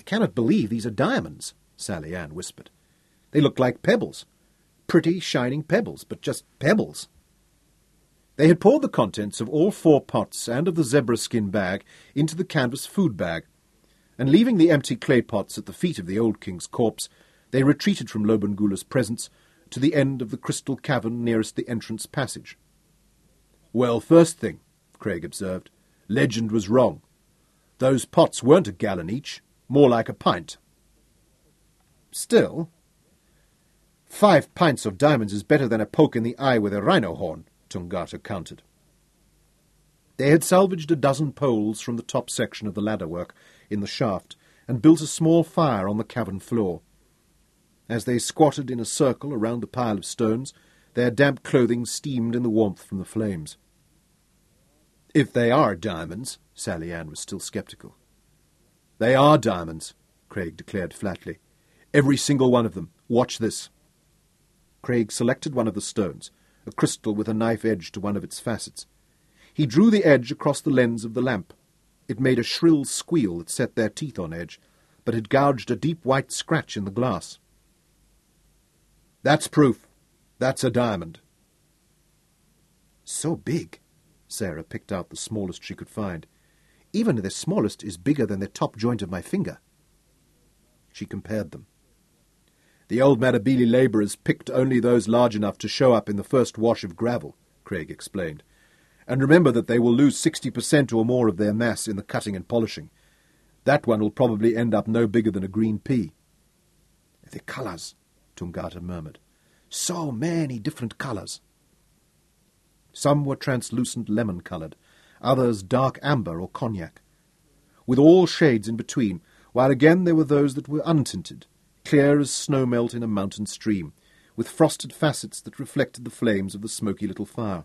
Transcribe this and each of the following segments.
cannot believe these are diamonds, Sally Ann whispered. They look like pebbles. Pretty, shining pebbles, but just pebbles. They had poured the contents of all 4 pots and of the zebra skin bag into the canvas food bag, and leaving the empty clay pots at the feet of the old king's corpse, they retreated from Lobengula's presence to the end of the crystal cavern nearest the entrance passage. "Well, first thing," Craig observed, "legend was wrong. Those pots weren't a gallon each, more like a pint." "Still, 5 pints of diamonds is better than a poke in the eye with a rhino horn," Tungata countered. They had salvaged a dozen poles from the top section of the ladderwork in the shaft and built a small fire on the cavern floor. As they squatted in a circle around the pile of stones, their damp clothing steamed in the warmth from the flames. "If they are diamonds," Sally Ann was still sceptical. "They are diamonds," Craig declared flatly. "Every single one of them. Watch this." Craig selected one of the stones, a crystal with a knife edge to one of its facets. He drew the edge across the lens of the lamp. It made a shrill squeal that set their teeth on edge, but it gouged a deep white scratch in the glass. "That's proof. That's a diamond." "So big." Sarah picked out the smallest she could find. "Even the smallest is bigger than the top joint of my finger." She compared them. "The old Matabele labourers picked only those large enough to show up in the first wash of gravel," Craig explained. "And remember that they will lose 60% or more of their mass in the cutting and polishing. That one will probably end up no bigger than a green pea." "The colours," Tungata murmured. "So many different colours." Some were translucent lemon-coloured, others dark amber or cognac, with all shades in between, while again there were those that were untinted, clear as snow-melt in a mountain stream, with frosted facets that reflected the flames of the smoky little fire.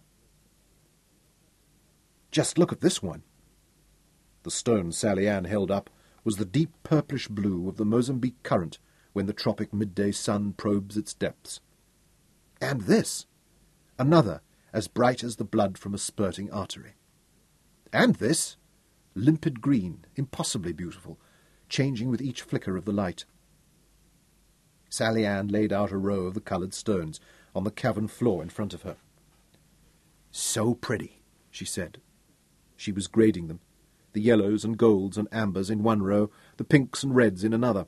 "Just look at this one." The stone Sally Ann held up was the deep purplish blue of the Mozambique current when the tropic midday sun probes its depths. "And this." Another, as bright as the blood from a spurting artery. "And this." Limpid green, impossibly beautiful, changing with each flicker of the light. Sally Ann laid out a row of the coloured stones on the cavern floor in front of her. "So pretty," she said. She was grading them, the yellows and golds and ambers in one row, the pinks and reds in another.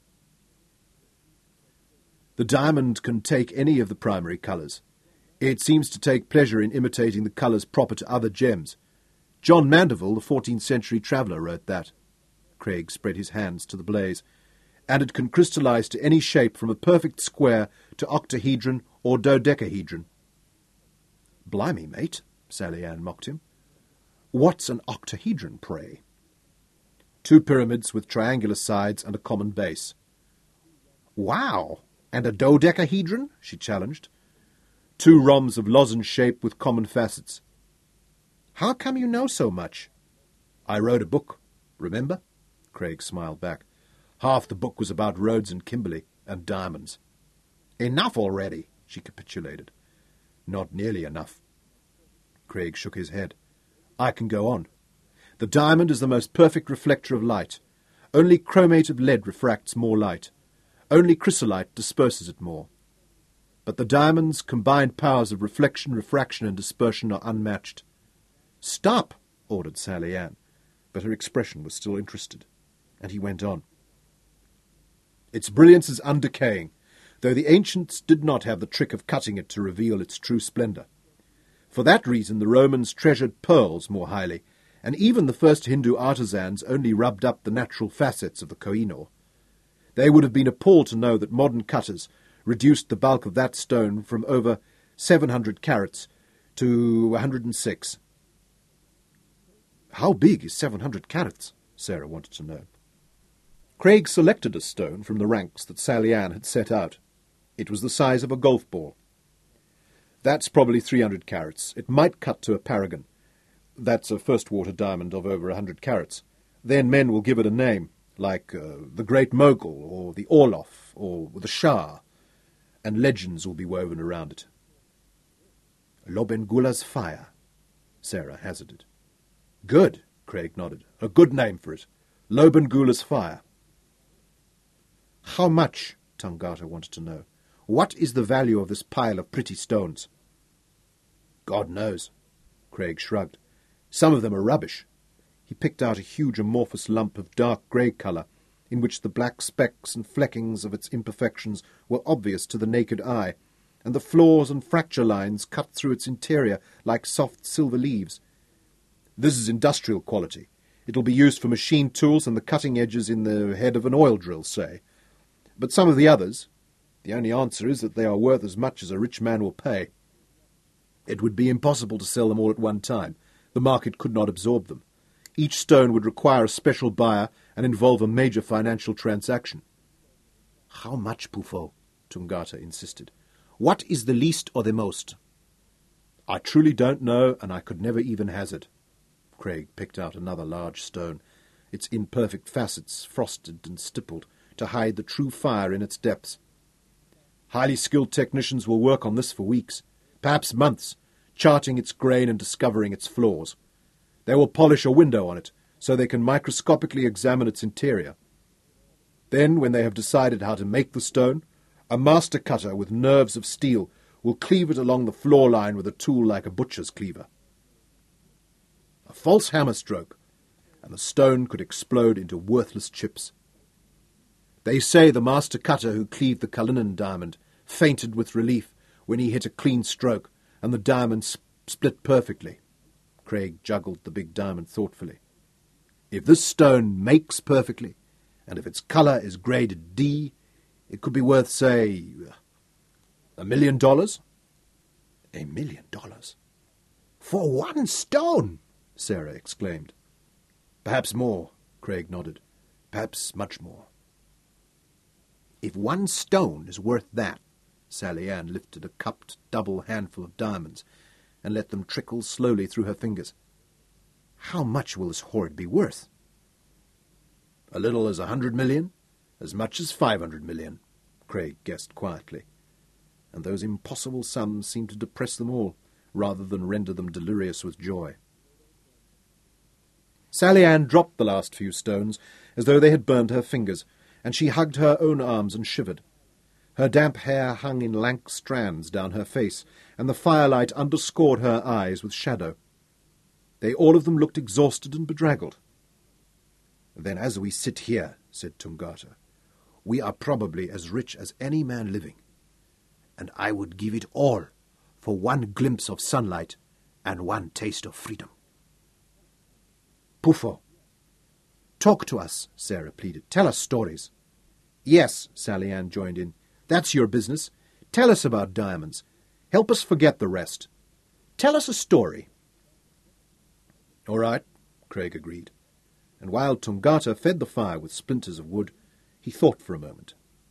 "The diamond can take any of the primary colours. It seems to take pleasure in imitating the colours proper to other gems. John Mandeville, the 14th century traveller, wrote that." Craig spread his hands to the blaze. "And it can crystallise to any shape from a perfect square to octahedron or dodecahedron." "Blimey, mate," Sally Ann mocked him. "What's an octahedron, pray?" "2 pyramids with triangular sides and a common base." "Wow! And a dodecahedron?" she challenged. 2 rhombs of lozenge shape with common facets." "How come you know so much?" "I wrote a book, remember?" Craig smiled back. "Half the book was about Rhodes and Kimberley and diamonds." "Enough already," she capitulated. "Not nearly enough." Craig shook his head. "I can go on. The diamond is the most perfect reflector of light. Only chromate of lead refracts more light. Only chrysolite disperses it more. But the diamond's combined powers of reflection, refraction, and dispersion are unmatched." "Stop!" ordered Sally Ann, but her expression was still interested, and he went on. "Its brilliance is undecaying, though the ancients did not have the trick of cutting it to reveal its true splendour. For that reason the Romans treasured pearls more highly, and even the first Hindu artisans only rubbed up the natural facets of the Koh-i-Noor. They would have been appalled to know that modern cutters reduced the bulk of that stone from over 700 carats to 106. "How big is 700 carats?" Sarah wanted to know. Craig selected a stone from the ranks that Sally Ann had set out. It was the size of a golf ball. "That's probably 300 carats. It might cut to a paragon. That's a first-water diamond of over 100 carats. Then men will give it a name, like the Great Mogul, or the Orloff, or the Shah, and legends will be woven around it." "Lobengula's fire," Sarah hazarded. "Good," Craig nodded. "A good name for it. Lobengula's fire." How much? Tungata wanted to know. What is the value of this pile of pretty stones? God knows. Craig shrugged. Some of them are rubbish. He picked out a huge amorphous lump of dark grey colour, in which the black specks and fleckings of its imperfections were obvious to the naked eye, and the flaws and fracture lines cut through its interior like soft silver leaves. This is industrial quality. It'll be used for machine tools and the cutting edges in the head of an oil drill, say. But some of the others, the only answer is that they are worth as much as a rich man will pay. It would be impossible to sell them all at one time. The market could not absorb them. Each stone would require a special buyer and involve a major financial transaction. How much, Puffo? Tungata insisted. What is the least or the most? I truly don't know, and I could never even hazard. Craig picked out another large stone, its imperfect facets frosted and stippled to hide the true fire in its depths. Highly skilled technicians will work on this for weeks, perhaps months, charting its grain and discovering its flaws. They will polish a window on it so they can microscopically examine its interior. Then, when they have decided how to make the stone, a master cutter with nerves of steel will cleave it along the floor line with a tool like a butcher's cleaver. A false hammer stroke, and the stone could explode into worthless chips. They say the master cutter who cleaved the Cullinan diamond fainted with relief when he hit a clean stroke, and the diamond split perfectly. Craig juggled the big diamond thoughtfully. If this stone makes perfectly, and if its colour is graded D, it could be worth, say, $1 million? $1 million? For one stone? Sarah exclaimed. Perhaps more, Craig nodded. Perhaps much more. If one stone is worth that, Sally Ann lifted a cupped double handful of diamonds and let them trickle slowly through her fingers. How much will this hoard be worth? A little as 100 million, as much as 500 million, Craig guessed quietly, and those impossible sums seemed to depress them all, rather than render them delirious with joy. Sally Ann dropped the last few stones as though they had burned her fingers, and she hugged her own arms and shivered. Her damp hair hung in lank strands down her face, and the firelight underscored her eyes with shadow. They all of them looked exhausted and bedraggled. Then as we sit here, said Tungata, we are probably as rich as any man living, and I would give it all for one glimpse of sunlight and one taste of freedom. Puffo. Talk to us, Sarah pleaded. Tell us stories. Yes, Sally Ann joined in. That's your business. Tell us about diamonds. Help us forget the rest. Tell us a story. All right, Craig agreed. And while Tungata fed the fire with splinters of wood, he thought for a moment.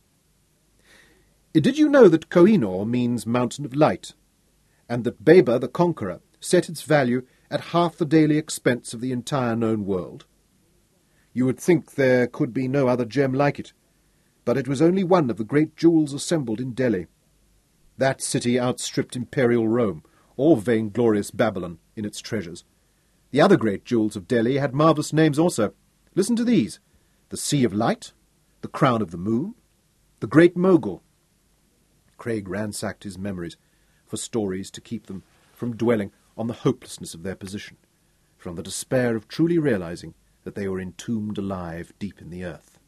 Did you know that Kohinoor means mountain of light, and that Beba the Conqueror set its value at half the daily expense of the entire known world? You would think there could be no other gem like it, but it was only one of the great jewels assembled in Delhi. That city outstripped imperial Rome, or vainglorious Babylon, in its treasures. The other great jewels of Delhi had marvellous names also. Listen to these: the Sea of Light, the Crown of the Moon, the Great Mogul. Craig ransacked his memories for stories to keep them from dwelling on the hopelessness of their position, from the despair of truly realizing that they were entombed alive deep in the earth.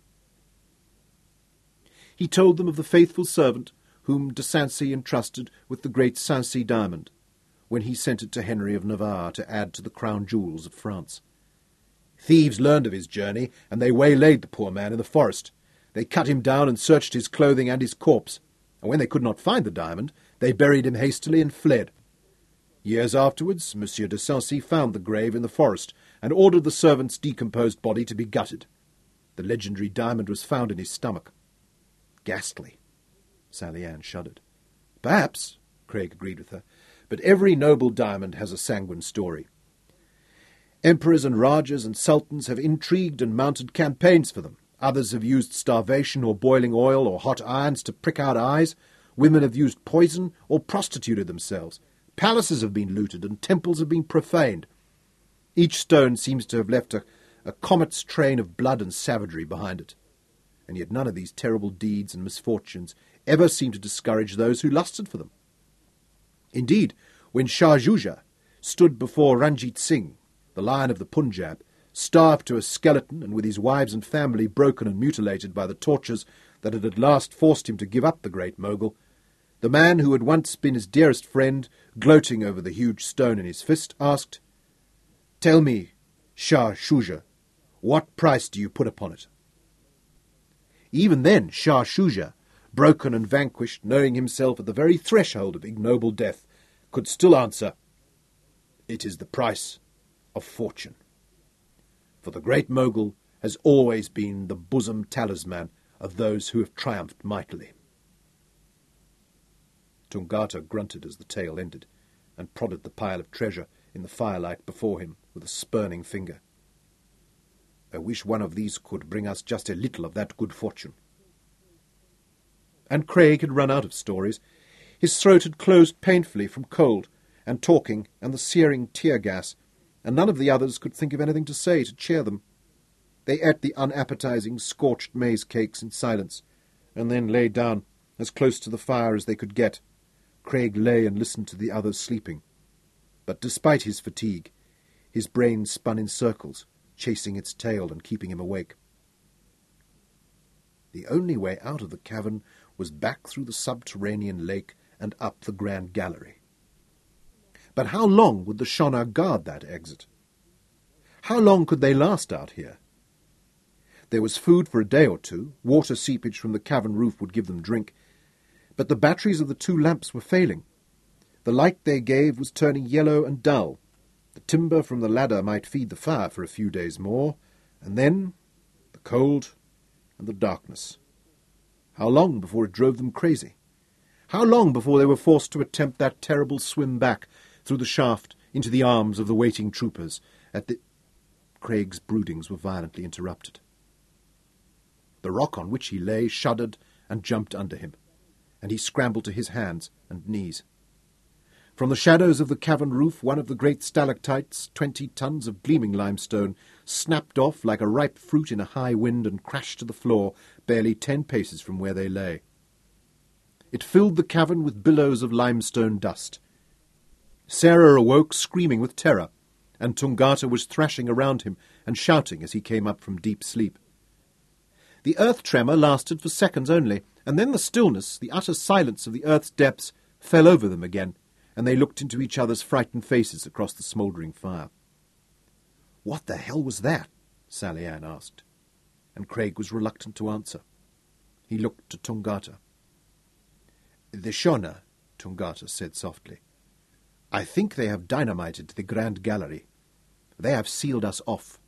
He told them of the faithful servant whom de Sancy entrusted with the great Sancy diamond, when he sent it to Henry of Navarre to add to the crown jewels of France. Thieves learned of his journey, and they waylaid the poor man in the forest. They cut him down and searched his clothing and his corpse, and when they could not find the diamond, they buried him hastily and fled. Years afterwards, Monsieur de Sancy found the grave in the forest and ordered the servant's decomposed body to be gutted. The legendary diamond was found in his stomach. Ghastly. Sally Ann shuddered. Perhaps, Craig agreed with her, but every noble diamond has a sanguine story. Emperors and rajas and sultans have intrigued and mounted campaigns for them. Others have used starvation or boiling oil or hot irons to prick out eyes. Women have used poison or prostituted themselves. Palaces have been looted and temples have been profaned. Each stone seems to have left a comet's train of blood and savagery behind it. and yet none of these terrible deeds and misfortunes ever seemed to discourage those who lusted for them. Indeed, when Shah Shuja stood before Ranjit Singh, the Lion of the Punjab, starved to a skeleton and with his wives and family broken and mutilated by the tortures that had at last forced him to give up the great Mughal, the man who had once been his dearest friend, gloating over the huge stone in his fist, asked, "Tell me, Shah Shuja, what price do you put upon it?" Even then Shah Shuja, broken and vanquished, knowing himself at the very threshold of ignoble death, could still answer, "It is the price of fortune." For the great Mughal has always been the bosom talisman of those who have triumphed mightily. Tungata grunted as the tale ended, and prodded the pile of treasure in the firelight before him with a spurning finger. "I wish one of these could bring us just a little of that good fortune." And Craig had run out of stories. His throat had closed painfully from cold and talking and the searing tear gas, and none of the others could think of anything to say to cheer them. They ate the unappetizing, scorched maize cakes in silence, and then lay down as close to the fire as they could get. Craig lay and listened to the others sleeping. But despite his fatigue, his brain spun in circles, chasing its tail and keeping him awake. The only way out of the cavern was back through the subterranean lake and up the Grand Gallery. But how long would the Shona guard that exit? How long could they last out here? There was food for a day or two. Water seepage from the cavern roof would give them drink. But the batteries of the 2 lamps were failing. The light they gave was turning yellow and dull. The timber from the ladder might feed the fire for a few days more, and then the cold and the darkness. How long before it drove them crazy? How long before they were forced to attempt that terrible swim back through the shaft into the arms of the waiting troopers at the... Craig's broodings were violently interrupted. The rock on which he lay shuddered and jumped under him, and he scrambled to his hands and knees. From the shadows of the cavern roof, one of the great stalactites, 20 tons of gleaming limestone, snapped off like a ripe fruit in a high wind and crashed to the floor barely 10 paces from where they lay. It filled the cavern with billows of limestone dust. Sarah awoke screaming with terror, and Tungata was thrashing around him and shouting as he came up from deep sleep. The earth tremor lasted for seconds only, and then the stillness, the utter silence of the earth's depths, fell over them again, and they looked into each other's frightened faces across the smouldering fire. "What the hell was that?" Sally Ann asked, and Craig was reluctant to answer. He looked to Tungata. "The Shona," Tungata said softly. "I think they have dynamited the Grand Gallery. They have sealed us off."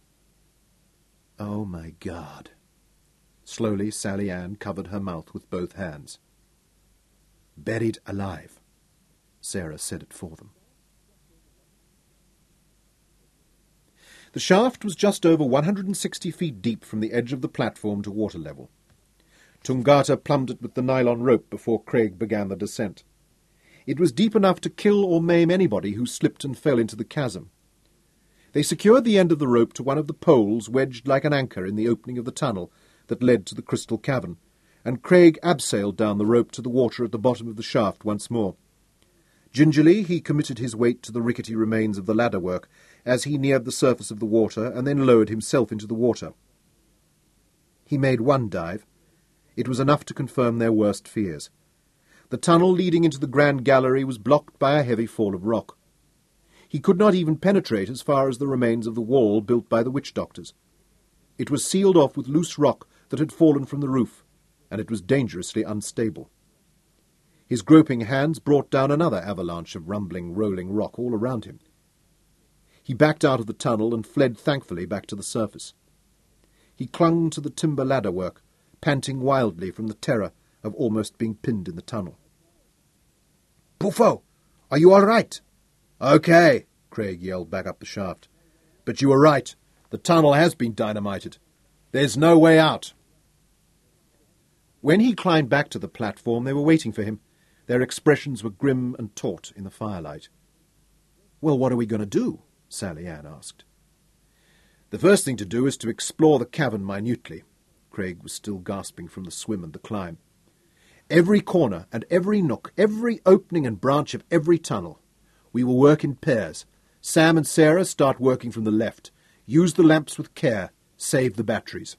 "Oh, my God." Slowly Sally Ann covered her mouth with both hands. "Buried alive." Sarah said it for them. The shaft was just over 160 feet deep from the edge of the platform to water level. Tungata plumbed it with the nylon rope before Craig began the descent. It was deep enough to kill or maim anybody who slipped and fell into the chasm. They secured the end of the rope to one of the poles wedged like an anchor in the opening of the tunnel that led to the crystal cavern, and Craig abseiled down the rope to the water at the bottom of the shaft once more. Gingerly he committed his weight to the rickety remains of the ladderwork as he neared the surface of the water and then lowered himself into the water. He made one dive. It was enough to confirm their worst fears. The tunnel leading into the Grand Gallery was blocked by a heavy fall of rock. He could not even penetrate as far as the remains of the wall built by the witch doctors. It was sealed off with loose rock that had fallen from the roof, and it was dangerously unstable. His groping hands brought down another avalanche of rumbling, rolling rock all around him. He backed out of the tunnel and fled thankfully back to the surface. He clung to the timber ladderwork, panting wildly from the terror of almost being pinned in the tunnel. "Puffo, are you all right?" "Okay," Craig yelled back up the shaft. "But you were right. The tunnel has been dynamited. There's no way out." When he climbed back to the platform, they were waiting for him. Their expressions were grim and taut in the firelight. "Well, what are we going to do?" Sally Ann asked. "The first thing to do is to explore the cavern minutely," Craig was still gasping from the swim and the climb. "Every corner and every nook, every opening and branch of every tunnel. We will work in pairs. Sam and Sarah start working from the left. Use the lamps with care. Save the batteries."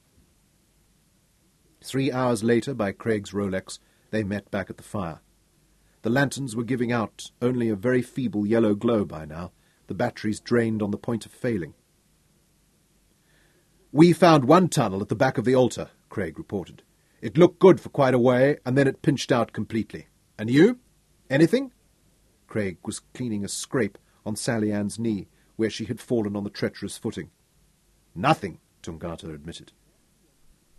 3 hours later, by Craig's Rolex, they met back at the fire. The lanterns were giving out only a very feeble yellow glow by now, the batteries drained on the point of failing. "We found one tunnel at the back of the altar," Craig reported. "It looked good for quite a way, and then it pinched out completely. And you? Anything?" Craig was cleaning a scrape on Sally Ann's knee, where she had fallen on the treacherous footing. "Nothing," Tungata admitted.